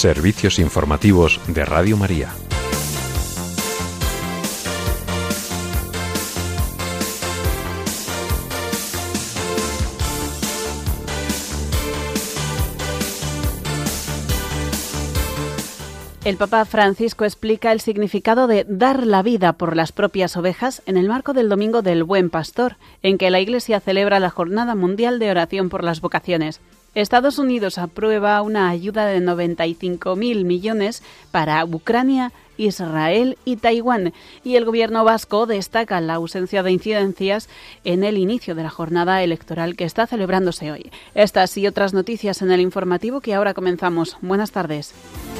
Servicios informativos de Radio María. El Papa Francisco explica el significado de dar la vida por las propias ovejas en el marco del Domingo del Buen Pastor, en que la Iglesia celebra la Jornada Mundial de Oración por las Vocaciones. Estados Unidos aprueba una ayuda de 95.000 millones para Ucrania, Israel y Taiwán, y el gobierno vasco destaca la ausencia de incidencias en el inicio de la jornada electoral que está celebrándose hoy. Estas y otras noticias en el informativo que ahora comenzamos. Buenas tardes.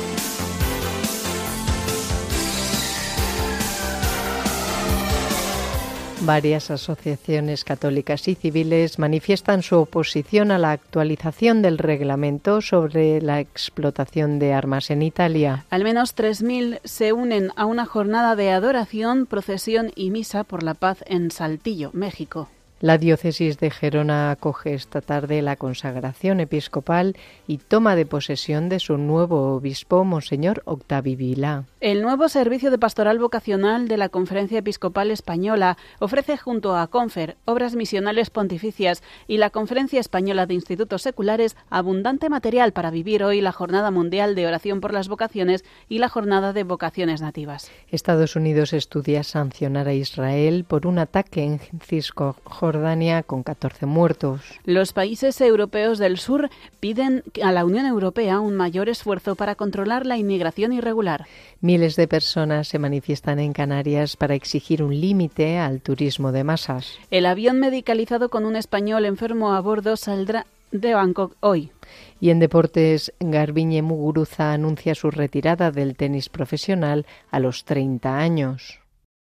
Varias asociaciones católicas y civiles manifiestan su oposición a la actualización del reglamento sobre la explotación de armas en Italia. Al menos 3.000 se unen a una jornada de adoración, procesión y misa por la paz en Saltillo, México. La diócesis de Gerona acoge esta tarde la consagración episcopal y toma de posesión de su nuevo obispo, Monseñor Octavi Vilá. El nuevo servicio de pastoral vocacional de la Conferencia Episcopal Española ofrece junto a Confer, Obras Misionales Pontificias y la Conferencia Española de Institutos Seculares abundante material para vivir hoy la Jornada Mundial de Oración por las Vocaciones y la Jornada de Vocaciones Nativas. Estados Unidos estudia sancionar a Israel por un ataque en Cisjordania con 14 muertos. Los países europeos del sur piden a la Unión Europea un mayor esfuerzo para controlar la inmigración irregular. Miles de personas se manifiestan en Canarias para exigir un límite al turismo de masas. El avión medicalizado con un español enfermo a bordo saldrá de Bangkok hoy. Y en deportes, Garbiñe Muguruza anuncia su retirada del tenis profesional a los 30 años.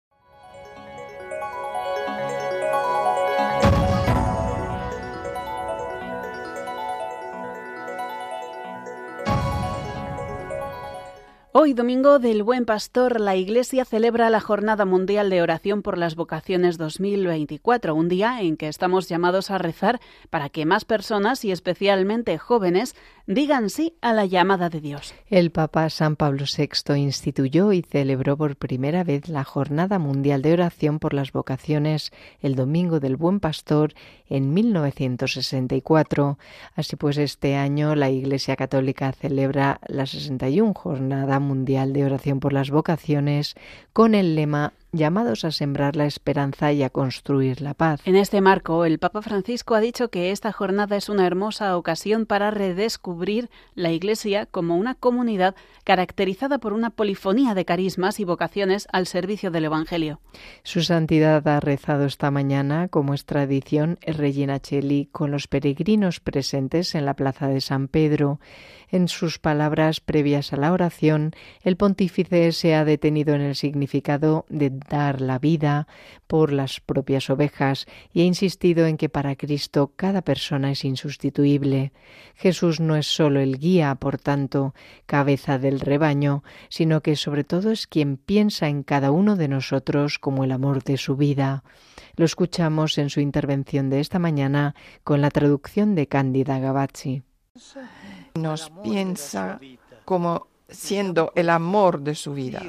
Hoy, Domingo del Buen Pastor, la Iglesia celebra la Jornada Mundial de Oración por las Vocaciones 2024, un día en que estamos llamados a rezar para que más personas, y especialmente jóvenes, digan sí a la llamada de Dios. El Papa San Pablo VI instituyó y celebró por primera vez la Jornada Mundial de Oración por las Vocaciones el Domingo del Buen Pastor en 1964. Así pues, este año la Iglesia Católica celebra la 61 Jornada Mundial de Oración por las Vocaciones con el lema llamados a sembrar la esperanza y a construir la paz. En este marco, el Papa Francisco ha dicho que esta jornada es una hermosa ocasión para redescubrir la Iglesia como una comunidad caracterizada por una polifonía de carismas y vocaciones al servicio del Evangelio. Su Santidad ha rezado esta mañana, como es tradición, Regina Coeli con los peregrinos presentes en la Plaza de San Pedro. En sus palabras previas a la oración, el pontífice se ha detenido en el significado de dar la vida por las propias ovejas y ha insistido en que para Cristo cada persona es insustituible. Jesús no es solo el guía, por tanto, cabeza del rebaño, sino que sobre todo es quien piensa en cada uno de nosotros como el amor de su vida. Lo escuchamos en su intervención de esta mañana con la traducción de Cándida Gavazzi. Nos piensa como siendo el amor de su vida.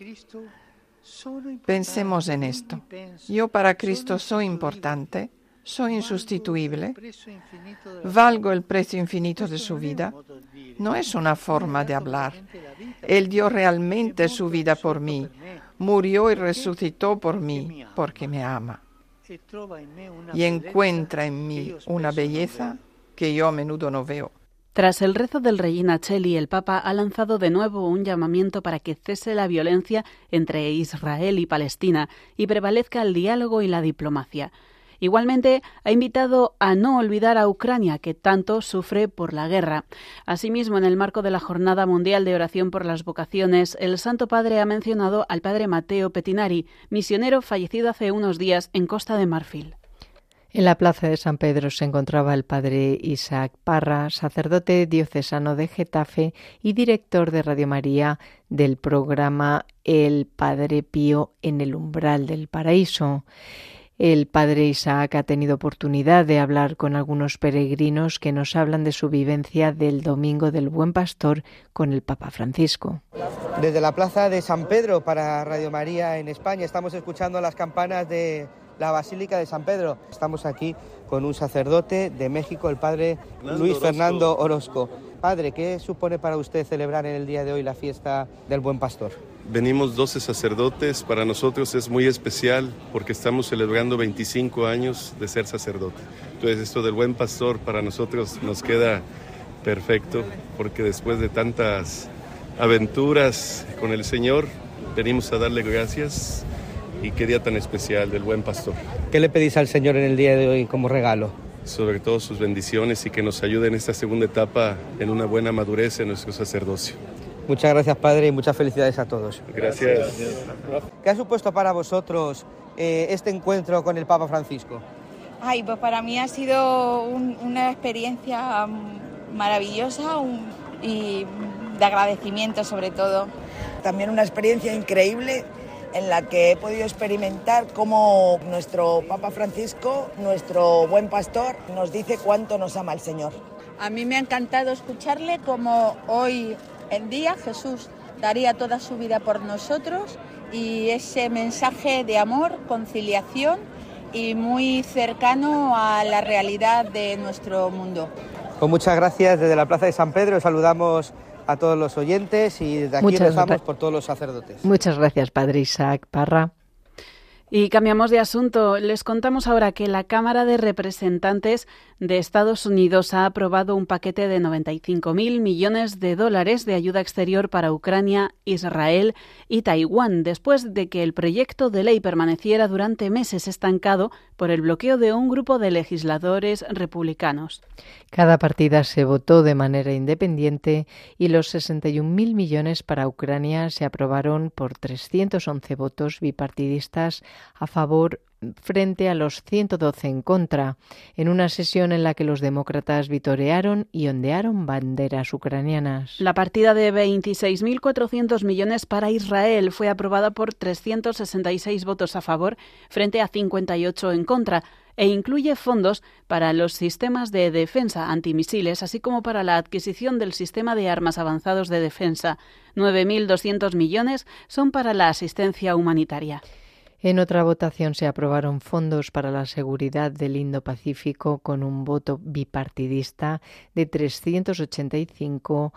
Pensemos en esto. Yo para Cristo soy importante, soy insustituible, valgo el precio infinito de su vida. No es una forma de hablar. Él dio realmente su vida por mí, murió y resucitó por mí, porque me ama. Y encuentra en mí una belleza que yo a menudo no veo. Tras el rezo del Regina Coeli, el Papa ha lanzado de nuevo un llamamiento para que cese la violencia entre Israel y Palestina y prevalezca el diálogo y la diplomacia. Igualmente, ha invitado a no olvidar a Ucrania, que tanto sufre por la guerra. Asimismo, en el marco de la Jornada Mundial de Oración por las Vocaciones, el Santo Padre ha mencionado al padre Matteo Pettinari, misionero fallecido hace unos días en Costa de Marfil. En la plaza de San Pedro se encontraba el padre Isaac Parra, sacerdote diocesano de Getafe y director de Radio María del programa El Padre Pío en el umbral del paraíso. El padre Isaac ha tenido oportunidad de hablar con algunos peregrinos que nos hablan de su vivencia del Domingo del Buen Pastor con el Papa Francisco. Desde la Plaza de San Pedro para Radio María en España estamos escuchando las campanas de la Basílica de San Pedro. Estamos aquí con un sacerdote de México, el padre Luis Fernando Orozco. Padre, ¿qué supone para usted celebrar en el día de hoy la fiesta del Buen Pastor? Venimos 12 sacerdotes, para nosotros es muy especial porque estamos celebrando 25 años de ser sacerdote. Entonces esto del Buen Pastor para nosotros nos queda perfecto porque después de tantas aventuras con el Señor venimos a darle gracias y qué día tan especial del Buen Pastor. ¿Qué le pedís al Señor en el día de hoy como regalo? Sobre todo sus bendiciones y que nos ayude en esta segunda etapa en una buena madurez en nuestro sacerdocio. Muchas gracias, Padre, y muchas felicidades a todos. Gracias. ¿Qué ha supuesto para vosotros este encuentro con el Papa Francisco? Pues para mí ha sido una experiencia maravillosa y de agradecimiento sobre todo. También una experiencia increíble en la que he podido experimentar cómo nuestro Papa Francisco, nuestro buen pastor, nos dice cuánto nos ama el Señor. A mí me ha encantado escucharle como hoy en día Jesús daría toda su vida por nosotros y ese mensaje de amor, conciliación y muy cercano a la realidad de nuestro mundo. Pues muchas gracias. Desde la Plaza de San Pedro saludamos a todos los oyentes y desde aquí rezamos por todos los sacerdotes. Muchas gracias, Padre Isaac Parra. Y cambiamos de asunto. Les contamos ahora que la Cámara de Representantes de Estados Unidos ha aprobado un paquete de 95.000 millones de dólares de ayuda exterior para Ucrania, Israel y Taiwán, después de que el proyecto de ley permaneciera durante meses estancado por el bloqueo de un grupo de legisladores republicanos. Cada partida se votó de manera independiente y los 61.000 millones para Ucrania se aprobaron por 311 votos bipartidistas a favor frente a los 112 en contra, en una sesión en la que los demócratas vitorearon y ondearon banderas ucranianas. La partida de 26.400 millones para Israel fue aprobada por 366 votos a favor frente a 58 en contra e incluye fondos para los sistemas de defensa antimisiles, así como para la adquisición del sistema de armas avanzados de defensa. 9.200 millones son para la asistencia humanitaria. En otra votación se aprobaron fondos para la seguridad del Indo-Pacífico con un voto bipartidista de 385,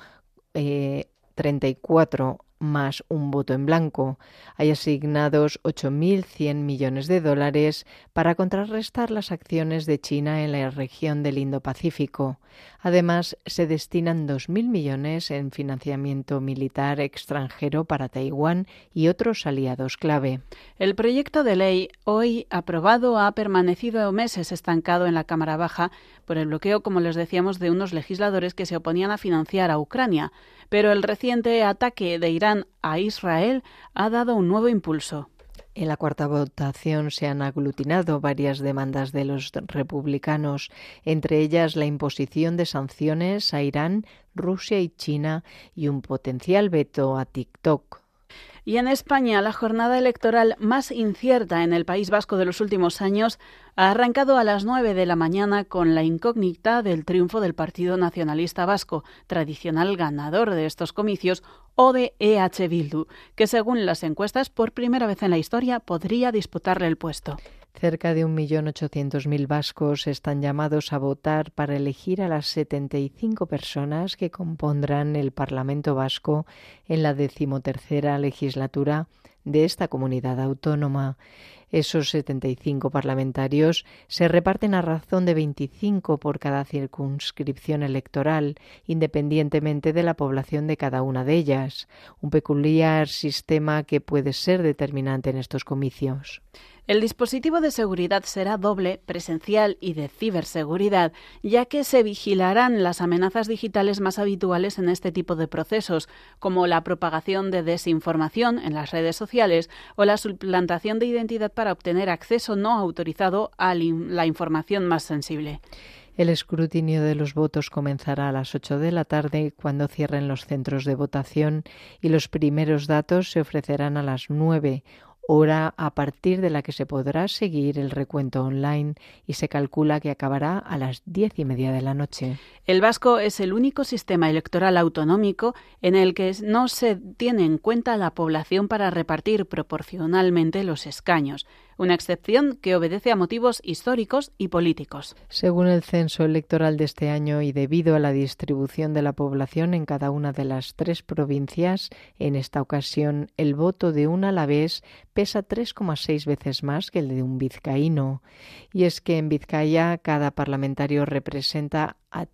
34 más un voto en blanco. Hay asignados 8.100 millones de dólares para contrarrestar las acciones de China en la región del Indo-Pacífico. Además, se destinan 2.000 millones en financiamiento militar extranjero para Taiwán y otros aliados clave. El proyecto de ley hoy aprobado ha permanecido meses estancado en la Cámara Baja por el bloqueo, como les decíamos, de unos legisladores que se oponían a financiar a Ucrania. Pero el reciente ataque de Irán a Israel ha dado un nuevo impulso. En la cuarta votación se han aglutinado varias demandas de los republicanos, entre ellas la imposición de sanciones a Irán, Rusia y China y un potencial veto a TikTok. Y en España, la jornada electoral más incierta en el País Vasco de los últimos años ha arrancado a las 9 de la mañana con la incógnita del triunfo del Partido Nacionalista Vasco, tradicional ganador de estos comicios, o de EH Bildu, que según las encuestas, por primera vez en la historia, podría disputarle el puesto. Cerca de 1.800.000 vascos están llamados a votar para elegir a las 75 personas que compondrán el Parlamento Vasco en la 13ª legislatura de esta comunidad autónoma. Esos 75 parlamentarios se reparten a razón de 25 por cada circunscripción electoral, independientemente de la población de cada una de ellas, un peculiar sistema que puede ser determinante en estos comicios. El dispositivo de seguridad será doble, presencial y de ciberseguridad, ya que se vigilarán las amenazas digitales más habituales en este tipo de procesos, como la propagación de desinformación en las redes sociales o la suplantación de identidad para obtener acceso no autorizado a la información más sensible. El escrutinio de los votos comenzará a las 8 de la tarde cuando cierren los centros de votación y los primeros datos se ofrecerán a las 9, hora a partir de la que se podrá seguir el recuento online y se calcula que acabará a las 10:30 de la noche. El vasco es el único sistema electoral autonómico en el que no se tiene en cuenta la población para repartir proporcionalmente los escaños, una excepción que obedece a motivos históricos y políticos. Según el censo electoral de este año y debido a la distribución de la población en cada una de las 3 provincias, en esta ocasión el voto de un alavés pesa 3,6 veces más que el de un vizcaíno. Y es que en Vizcaya cada parlamentario representa a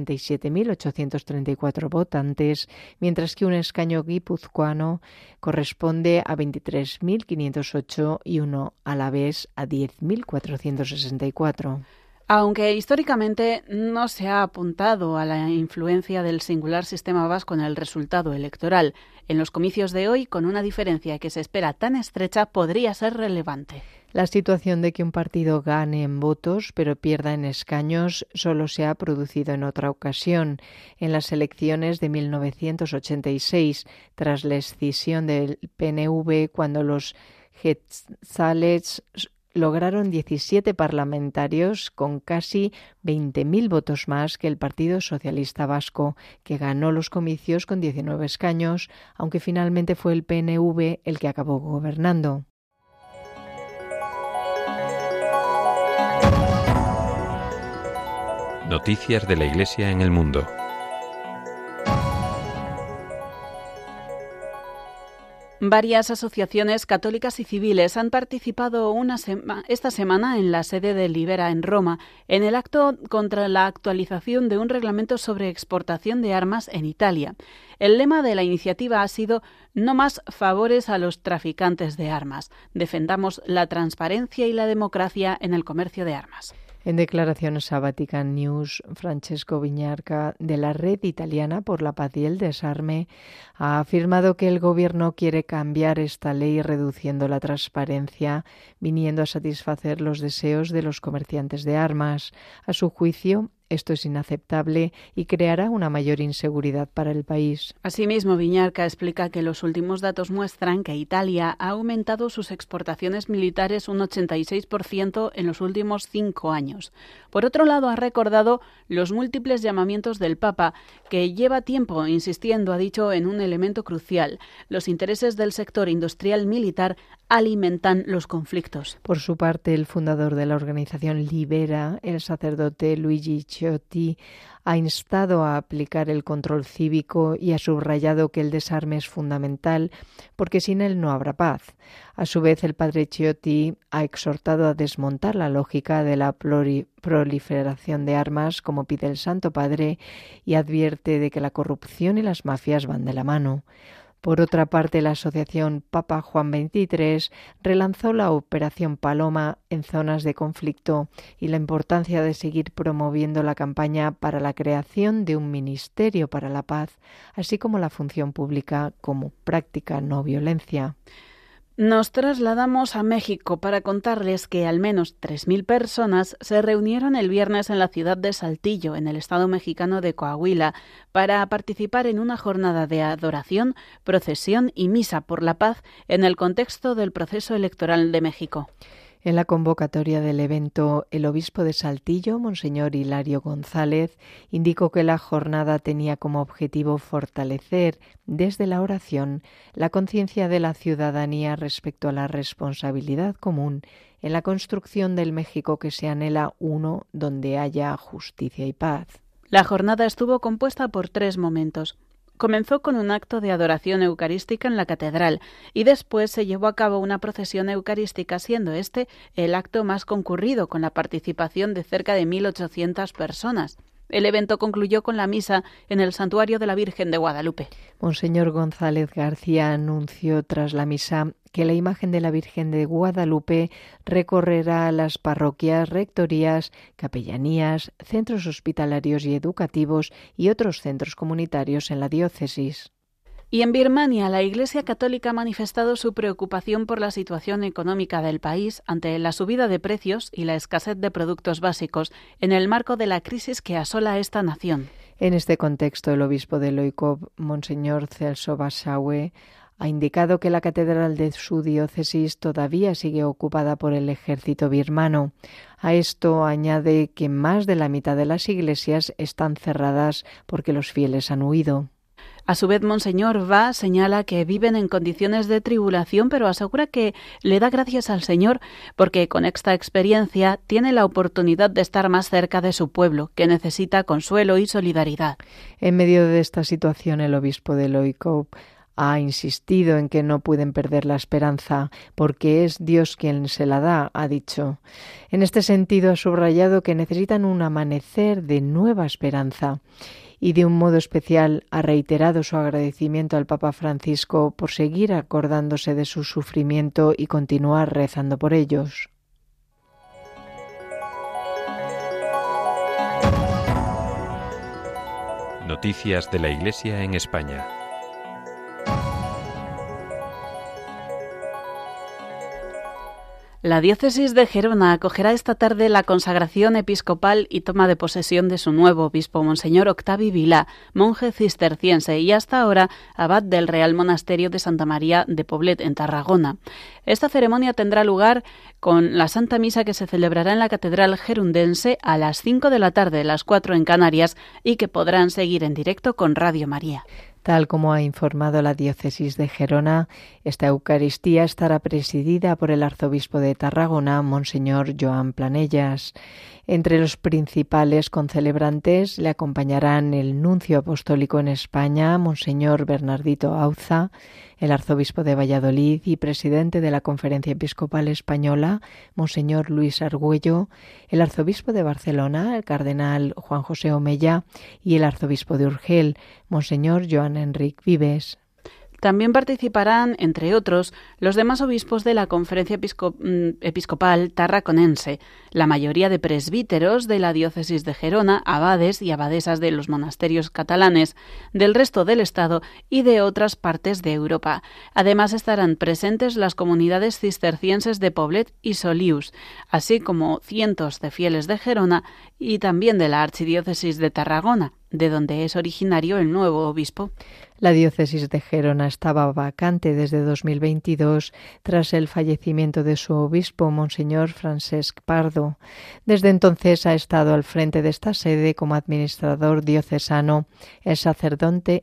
37.834 votantes, mientras que un escaño guipuzcoano corresponde a 23.508 y uno alavés a 10.464. Aunque históricamente no se ha apuntado a la influencia del singular sistema vasco en el resultado electoral, en los comicios de hoy, con una diferencia que se espera tan estrecha, podría ser relevante. La situación de que un partido gane en votos pero pierda en escaños solo se ha producido en otra ocasión, en las elecciones de 1986, tras la escisión del PNV, cuando los Jeltzales lograron 17 parlamentarios con casi 20.000 votos más que el Partido Socialista Vasco, que ganó los comicios con 19 escaños, aunque finalmente fue el PNV el que acabó gobernando. Noticias de la Iglesia en el mundo. Varias asociaciones católicas y civiles han participado esta semana en la sede de Libera en Roma en el acto contra la actualización de un reglamento sobre exportación de armas en Italia. El lema de la iniciativa ha sido «No más favores a los traficantes de armas. Defendamos la transparencia y la democracia en el comercio de armas». En declaraciones a Vatican News, Francesco Viñarca, de la Red Italiana por la Paz y el Desarme, ha afirmado que el gobierno quiere cambiar esta ley reduciendo la transparencia, viniendo a satisfacer los deseos de los comerciantes de armas. A su juicio, esto es inaceptable y creará una mayor inseguridad para el país. Asimismo, Viñarca explica que los últimos datos muestran que Italia ha aumentado sus exportaciones militares un 86% en los últimos 5 años. Por otro lado, ha recordado los múltiples llamamientos del Papa, que lleva tiempo insistiendo, ha dicho, en un elemento crucial. Los intereses del sector industrial militar alimentan los conflictos. Por su parte, el fundador de la organización Libera, el sacerdote Luigi Ciotti, ha instado a aplicar el control cívico y ha subrayado que el desarme es fundamental porque sin él no habrá paz. A su vez, el padre Ciotti ha exhortado a desmontar la lógica de la proliferación de armas, como pide el Santo Padre, y advierte de que la corrupción y las mafias van de la mano. Por otra parte, la asociación Papa Juan XXIII relanzó la Operación Paloma en zonas de conflicto y la importancia de seguir promoviendo la campaña para la creación de un ministerio para la paz, así como la función pública como práctica no violencia. Nos trasladamos a México para contarles que al menos 3.000 personas se reunieron el viernes en la ciudad de Saltillo, en el estado mexicano de Coahuila, para participar en una jornada de adoración, procesión y misa por la paz en el contexto del proceso electoral de México. En la convocatoria del evento, el obispo de Saltillo, Monseñor Hilario González, indicó que la jornada tenía como objetivo fortalecer desde la oración la conciencia de la ciudadanía respecto a la responsabilidad común en la construcción del México que se anhela, uno donde haya justicia y paz. La jornada estuvo compuesta por 3 momentos. Comenzó con un acto de adoración eucarística en la catedral y después se llevó a cabo una procesión eucarística, siendo este el acto más concurrido, con la participación de cerca de 1.800 personas. El evento concluyó con la misa en el Santuario de la Virgen de Guadalupe. Monseñor González García anunció tras la misa que la imagen de la Virgen de Guadalupe recorrerá las parroquias, rectorías, capellanías, centros hospitalarios y educativos y otros centros comunitarios en la diócesis. Y en Birmania, la Iglesia Católica ha manifestado su preocupación por la situación económica del país ante la subida de precios y la escasez de productos básicos en el marco de la crisis que asola a esta nación. En este contexto, el obispo de Loikov, Monseñor Celso Basawe, Ha indicado que la catedral de su diócesis todavía sigue ocupada por el ejército birmano. A esto añade que más de la mitad de las iglesias están cerradas porque los fieles han huido. A su vez, Monseñor Va señala que viven en condiciones de tribulación, pero asegura que le da gracias al Señor porque con esta experiencia tiene la oportunidad de estar más cerca de su pueblo, que necesita consuelo y solidaridad. En medio de esta situación, el obispo de Loikop ha insistido en que no pueden perder la esperanza, porque es Dios quien se la da, ha dicho. En este sentido, ha subrayado que necesitan un amanecer de nueva esperanza. Y de un modo especial ha reiterado su agradecimiento al Papa Francisco por seguir acordándose de su sufrimiento y continuar rezando por ellos. Noticias de la Iglesia en España. La diócesis de Gerona acogerá esta tarde la consagración episcopal y toma de posesión de su nuevo obispo, Monseñor Octavi Vilá, monje cisterciense y hasta ahora abad del Real Monasterio de Santa María de Poblet, en Tarragona. Esta ceremonia tendrá lugar con la Santa Misa que se celebrará en la Catedral Gerundense a las 5 de la tarde, las 4 en Canarias, y que podrán seguir en directo con Radio María. Tal como ha informado la diócesis de Gerona, esta Eucaristía estará presidida por el arzobispo de Tarragona, Monseñor Joan Planellas. Entre los principales concelebrantes le acompañarán el nuncio apostólico en España, Monseñor Bernardito Auza, el arzobispo de Valladolid y presidente de la Conferencia Episcopal Española, Monseñor Luis Argüello, el arzobispo de Barcelona, el cardenal Juan José Omella, y el arzobispo de Urgel, Monseñor Joan Enric Vives. También participarán, entre otros, los demás obispos de la Conferencia Episcopal Tarraconense, la mayoría de presbíteros de la diócesis de Gerona, abades y abadesas de los monasterios catalanes, del resto del Estado y de otras partes de Europa. Además estarán presentes las comunidades cistercienses de Poblet y Solius, así como cientos de fieles de Gerona y también de la archidiócesis de Tarragona, de donde es originario el nuevo obispo. La diócesis de Gerona estaba vacante desde 2022 tras el fallecimiento de su obispo, Monseñor Francesc Pardo. Desde entonces ha estado al frente de esta sede como administrador diocesano el sacerdote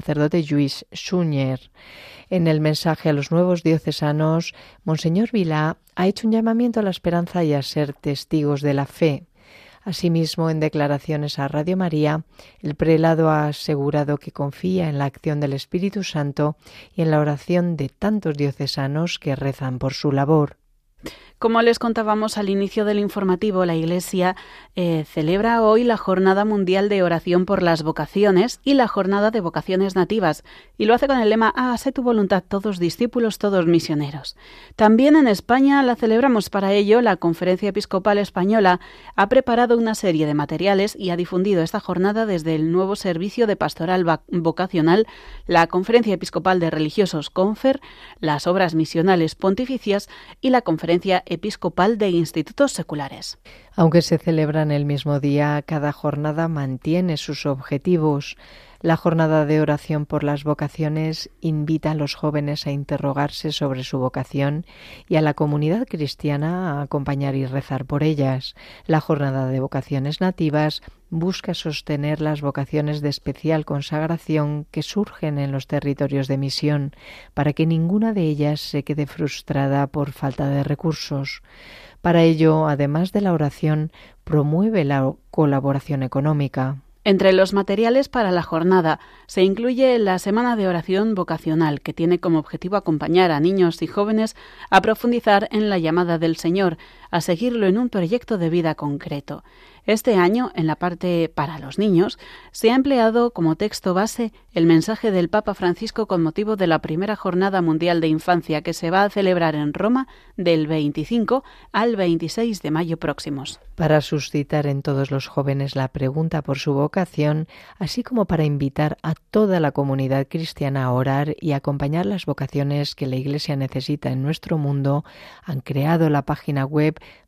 Lluís Sunyer. En el mensaje a los nuevos diocesanos, Monseñor Vilá ha hecho un llamamiento a la esperanza y a ser testigos de la fe. Asimismo, en declaraciones a Radio María, el prelado ha asegurado que confía en la acción del Espíritu Santo y en la oración de tantos diocesanos que rezan por su labor. Como les contábamos al inicio del informativo, la Iglesia celebra hoy la Jornada Mundial de Oración por las Vocaciones y la Jornada de Vocaciones Nativas, y lo hace con el lema «Hágase tu voluntad, todos discípulos, todos misioneros». También en España la celebramos. Para ello, la Conferencia Episcopal Española ha preparado una serie de materiales y ha difundido esta jornada desde el nuevo servicio de pastoral vocacional, la Conferencia Episcopal de Religiosos CONFER, las Obras Misionales Pontificias y la Conferencia Episcopal de Institutos Seculares. Aunque se celebran el mismo día, cada jornada mantiene sus objetivos. La jornada de oración por las vocaciones invita a los jóvenes a interrogarse sobre su vocación y a la comunidad cristiana a acompañar y rezar por ellas. La jornada de vocaciones nativas busca sostener las vocaciones de especial consagración que surgen en los territorios de misión, para que ninguna de ellas se quede frustrada por falta de recursos. Para ello, además de la oración, promueve la colaboración económica. Entre los materiales para la jornada se incluye la Semana de Oración Vocacional, que tiene como objetivo acompañar a niños y jóvenes a profundizar en la llamada del Señor, a seguirlo en un proyecto de vida concreto. Este año, en la parte para los niños, se ha empleado como texto base el mensaje del Papa Francisco con motivo de la primera Jornada Mundial de Infancia, que se va a celebrar en Roma del 25 al 26 de mayo próximos. Para suscitar en todos los jóvenes la pregunta por su vocación, así como para invitar a toda la comunidad cristiana a orar y acompañar las vocaciones que la Iglesia necesita en nuestro mundo, han creado la página web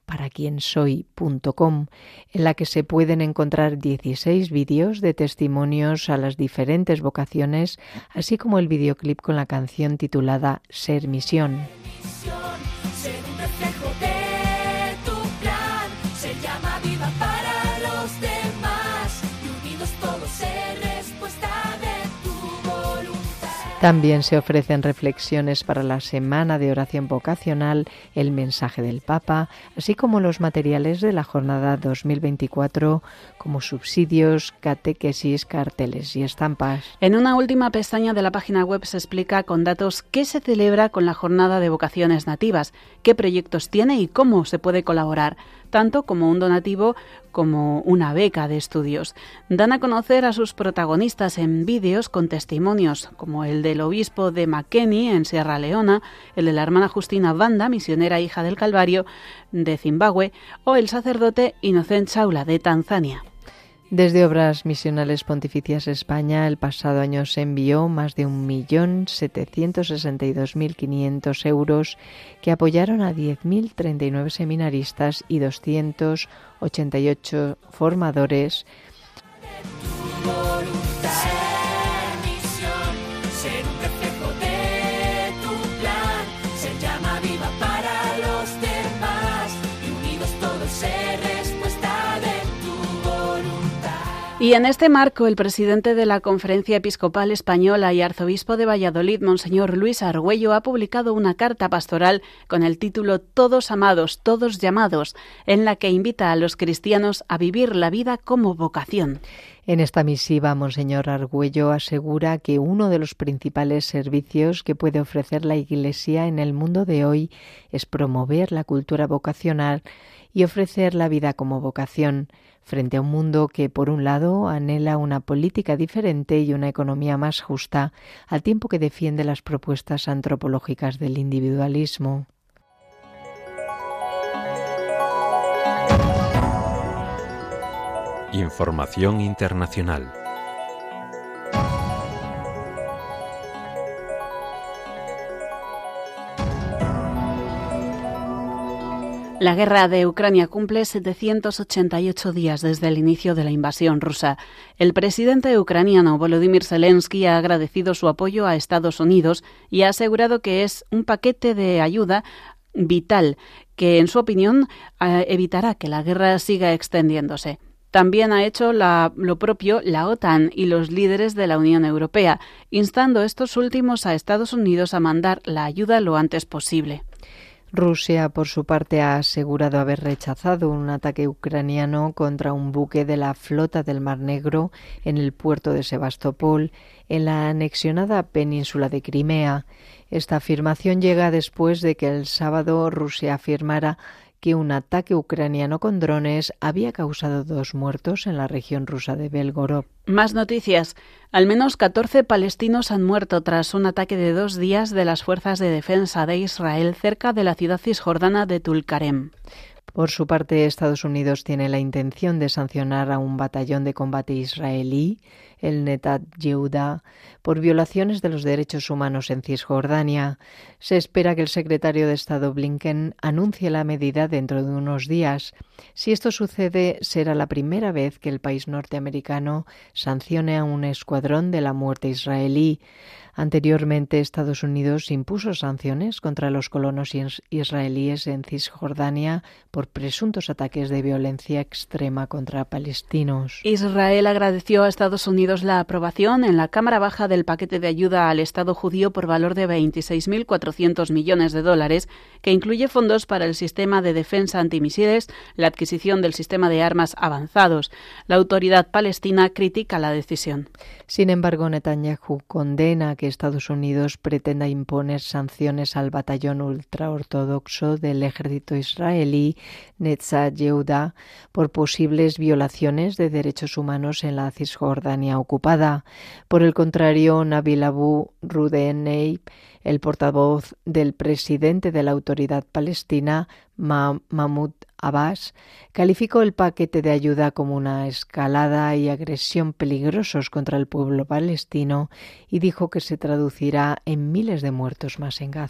paraquiensoy.com, en la que se pueden encontrar 16 vídeos de testimonios a las diferentes vocaciones, así como el videoclip con la canción titulada Ser Misión. También se ofrecen reflexiones para la Semana de Oración Vocacional, el mensaje del Papa, así como los materiales de la jornada 2024, como subsidios, catequesis, carteles y estampas. En una última pestaña de la página web se explica con datos qué se celebra con la jornada de vocaciones nativas, qué proyectos tiene y cómo se puede colaborar, tanto como un donativo como una beca de estudios. Dan a conocer a sus protagonistas en vídeos con testimonios, como el del obispo de Makeni, en Sierra Leona, el de la hermana Justina Banda, misionera hija del Calvario, de Zimbabue, o el sacerdote Innocent Chaula, de Tanzania. Desde Obras Misionales Pontificias España, el pasado año se envió más de 1.762.500 euros que apoyaron a 10.039 seminaristas y 288 formadores. Y en este marco, el presidente de la Conferencia Episcopal Española y arzobispo de Valladolid, Monseñor Luis Argüello, ha publicado una carta pastoral con el título Todos amados, todos llamados, en la que invita a los cristianos a vivir la vida como vocación. En esta misiva, Monseñor Argüello asegura que uno de los principales servicios que puede ofrecer la Iglesia en el mundo de hoy es promover la cultura vocacional y ofrecer la vida como vocación, frente a un mundo que, por un lado, anhela una política diferente y una economía más justa, al tiempo que defiende las propuestas antropológicas del individualismo. Información internacional. La guerra de Ucrania cumple 788 días desde el inicio de la invasión rusa. El presidente ucraniano Volodymyr Zelensky ha agradecido su apoyo a Estados Unidos y ha asegurado que es un paquete de ayuda vital que, en su opinión, evitará que la guerra siga extendiéndose. También ha hecho lo propio la OTAN y los líderes de la Unión Europea, instando estos últimos a Estados Unidos a mandar la ayuda lo antes posible. Rusia, por su parte, ha asegurado haber rechazado un ataque ucraniano contra un buque de la flota del Mar Negro en el puerto de Sebastopol, en la anexionada península de Crimea. Esta afirmación llega después de que el sábado Rusia afirmara que un ataque ucraniano con drones había causado 2 muertos en la región rusa de Belgorod. Más noticias. Al menos 14 palestinos han muerto tras un ataque de 2 días de las fuerzas de defensa de Israel cerca de la ciudad cisjordana de Tulkarem. Por su parte, Estados Unidos tiene la intención de sancionar a un batallón de combate israelí, el Netat Yehuda, por violaciones de los derechos humanos en Cisjordania. Se espera que el secretario de Estado Blinken anuncie la medida dentro de unos días. Si esto sucede, será la primera vez que el país norteamericano sancione a un escuadrón de la muerte israelí. Anteriormente, Estados Unidos impuso sanciones contra los colonos israelíes en Cisjordania por presuntos ataques de violencia extrema contra palestinos. Israel agradeció a Estados Unidos la aprobación en la Cámara Baja del paquete de ayuda al Estado judío por valor de 26.400 millones de dólares, que incluye fondos para el sistema de defensa antimisiles, la adquisición del sistema de armas avanzados. La autoridad palestina critica la decisión. Sin embargo, Netanyahu condena que Estados Unidos pretenda imponer sanciones al batallón ultraortodoxo del ejército israelí Netzat Yehuda por posibles violaciones de derechos humanos en la Cisjordania ocupada. Por el contrario, Nabil Abu Rudenei, el portavoz del presidente de la autoridad palestina, Mahmoud Abbas, calificó el paquete de ayuda como una escalada y agresión peligrosos contra el pueblo palestino y dijo que se traducirá en miles de muertos más en Gaza.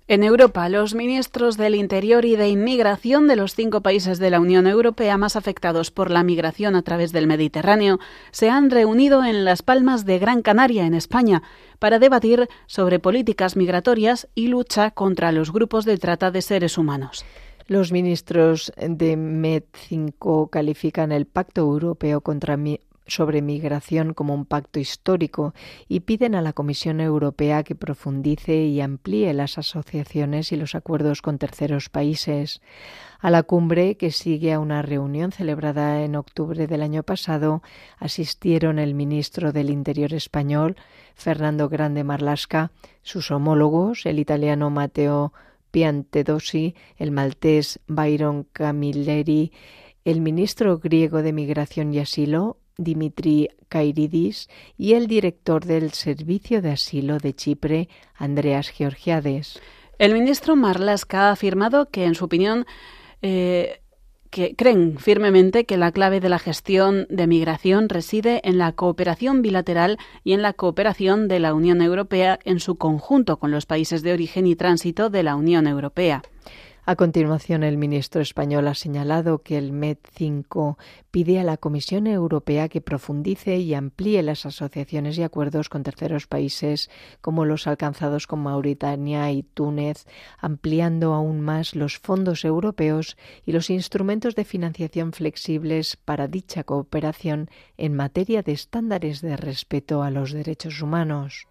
En Europa, los ministros del Interior y de Inmigración de los 5 países de la Unión Europea más afectados por la migración a través del Mediterráneo se han reunido en Las Palmas de Gran Canaria, en España, para debatir sobre políticas migratorias y lucha contra los grupos de trata de seres humanos. Los ministros de MED5 califican el Pacto Europeo sobre migración como un pacto histórico y piden a la Comisión Europea que profundice y amplíe las asociaciones y los acuerdos con terceros países. A la cumbre, que sigue a una reunión celebrada en octubre del año pasado, asistieron el ministro del Interior español, Fernando Grande Marlaska, sus homólogos, el italiano Matteo Piantedosi, el maltés Byron Camilleri, el ministro griego de Migración y Asilo, Dimitri Kairidis, y el director del Servicio de Asilo de Chipre, Andreas Georgiades. El ministro Marlaska ha afirmado que, en su opinión, que creen firmemente que la clave de la gestión de migración reside en la cooperación bilateral y en la cooperación de la Unión Europea en su conjunto con los países de origen y tránsito de la Unión Europea. A continuación, el ministro español ha señalado que el MED5 pide a la Comisión Europea que profundice y amplíe las asociaciones y acuerdos con terceros países, como los alcanzados con Mauritania y Túnez, ampliando aún más los fondos europeos y los instrumentos de financiación flexibles para dicha cooperación en materia de estándares de respeto a los derechos humanos.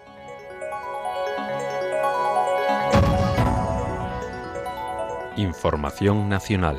Información nacional.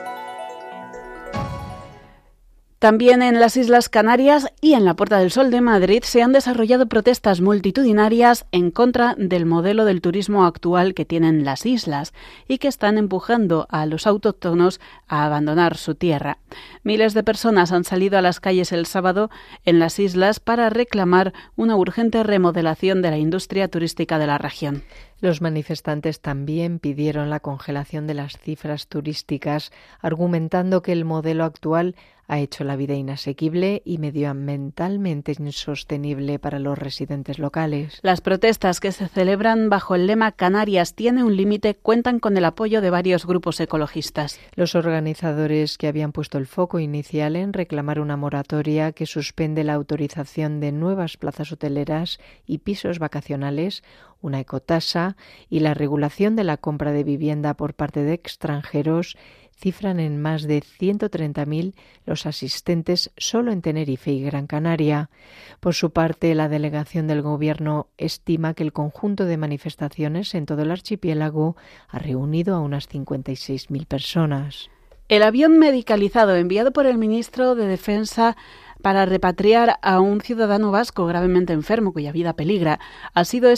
También en las Islas Canarias y en la Puerta del Sol de Madrid se han desarrollado protestas multitudinarias en contra del modelo del turismo actual que tienen las islas y que están empujando a los autóctonos a abandonar su tierra. Miles de personas han salido a las calles el sábado en las islas para reclamar una urgente remodelación de la industria turística de la región. Los manifestantes también pidieron la congelación de las cifras turísticas, argumentando que el modelo actual ha hecho la vida inasequible y medioambientalmente insostenible para los residentes locales. Las protestas, que se celebran bajo el lema Canarias tiene un límite, cuentan con el apoyo de varios grupos ecologistas. Los organizadores, que habían puesto el foco inicial en reclamar una moratoria que suspende la autorización de nuevas plazas hoteleras y pisos vacacionales, una ecotasa y la regulación de la compra de vivienda por parte de extranjeros, cifran en más de 130.000 los asistentes solo en Tenerife y Gran Canaria. Por su parte, la delegación del Gobierno estima que el conjunto de manifestaciones en todo el archipiélago ha reunido a unas 56.000 personas. El avión medicalizado enviado por el ministro de Defensa para repatriar a un ciudadano vasco gravemente enfermo cuya vida peligra ha salido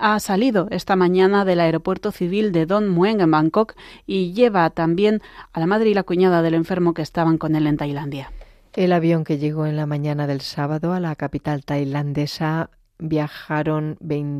esta mañana del aeropuerto civil de Don Mueang en Bangkok y lleva también a la madre y la cuñada del enfermo que estaban con él en Tailandia. El avión, que llegó en la mañana del sábado a la capital tailandesa, viajaron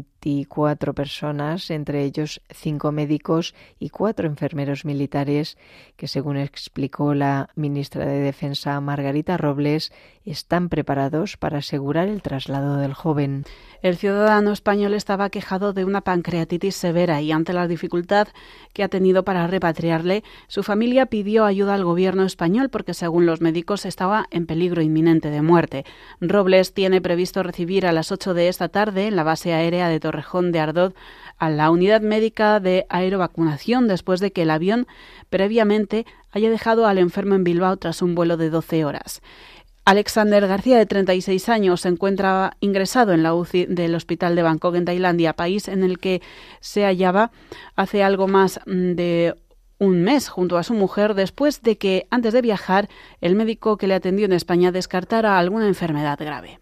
24 personas, entre ellos 5 médicos y 4 enfermeros militares, que, según explicó la ministra de Defensa Margarita Robles, están preparados para asegurar el traslado del joven. El ciudadano español estaba aquejado de una pancreatitis severa y, ante la dificultad que ha tenido para repatriarle, su familia pidió ayuda al gobierno español porque, según los médicos, estaba en peligro inminente de muerte. Robles tiene previsto recibir a las 8 de esta tarde en la base aérea de Torrejón de Ardoz a la unidad médica de aerovacunación, después de que el avión previamente haya dejado al enfermo en Bilbao tras un vuelo de 12 horas. Alexander García, de 36 años, se encuentra ingresado en la UCI del Hospital de Bangkok, en Tailandia, país en el que se hallaba hace algo más de un mes junto a su mujer, después de que, antes de viajar, el médico que le atendió en España descartara alguna enfermedad grave.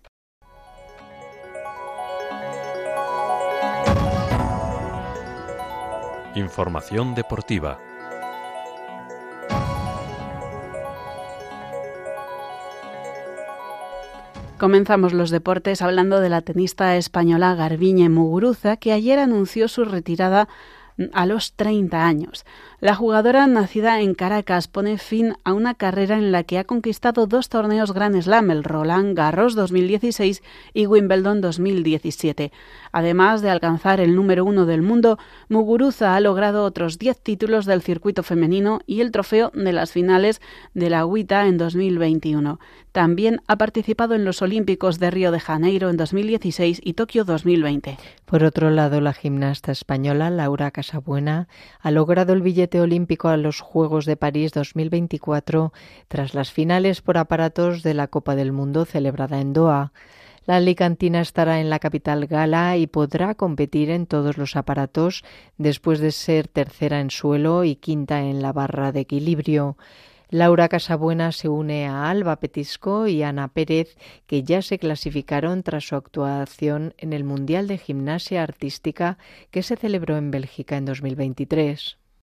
Información deportiva. Comenzamos los deportes hablando de la tenista española Garbiñe Muguruza, que ayer anunció su retirada a los 30 años. La jugadora, nacida en Caracas, pone fin a una carrera en la que ha conquistado 2 torneos Grand Slam, el Roland Garros 2016 y Wimbledon 2017. Además de alcanzar el número 1 del mundo, Muguruza ha logrado otros 10 títulos del circuito femenino y el trofeo de las finales de la WTA en 2021. También ha participado en los Olímpicos de Río de Janeiro en 2016 y Tokio 2020. Por otro lado, la gimnasta española Laura Casabuena ha logrado el billete olímpico a los Juegos de París 2024 tras las finales por aparatos de la Copa del Mundo celebrada en Doha. La alicantina estará en la capital gala y podrá competir en todos los aparatos después de ser tercera en suelo y quinta en la barra de equilibrio. Laura Casabuena se une a Alba Petisco y Ana Pérez, que ya se clasificaron tras su actuación en el Mundial de Gimnasia Artística que se celebró en Bélgica en 2023.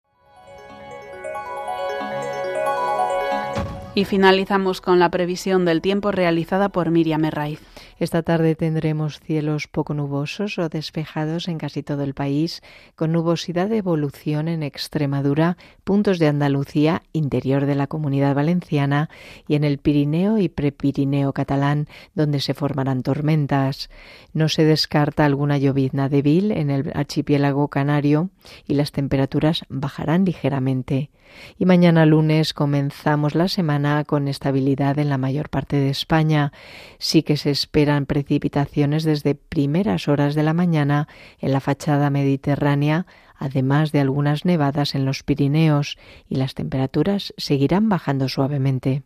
Y finalizamos con la previsión del tiempo realizada por Miriam Herraiz. Esta tarde tendremos cielos poco nubosos o despejados en casi todo el país, con nubosidad de evolución en Extremadura, puntos de Andalucía, interior de la Comunidad Valenciana y en el Pirineo y Prepirineo catalán, donde se formarán tormentas. No se descarta alguna llovizna débil en el archipiélago canario y las temperaturas bajarán ligeramente. Y mañana lunes comenzamos la semana con estabilidad en la mayor parte de España. Sí que se esperan precipitaciones desde primeras horas de la mañana en la fachada mediterránea, además de algunas nevadas en los Pirineos, y las temperaturas seguirán bajando suavemente.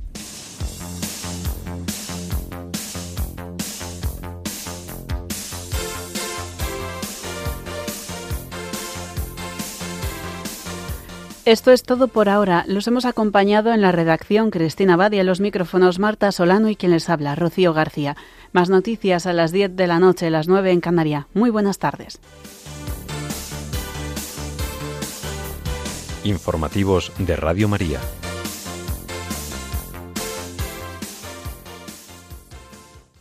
Esto es todo por ahora. Los hemos acompañado en la redacción Cristina Abad y en los micrófonos Marta Solano y quien les habla, Rocío García. Más noticias a las 10 de la noche, las 9 en Canarias. Muy buenas tardes. Informativos de Radio María.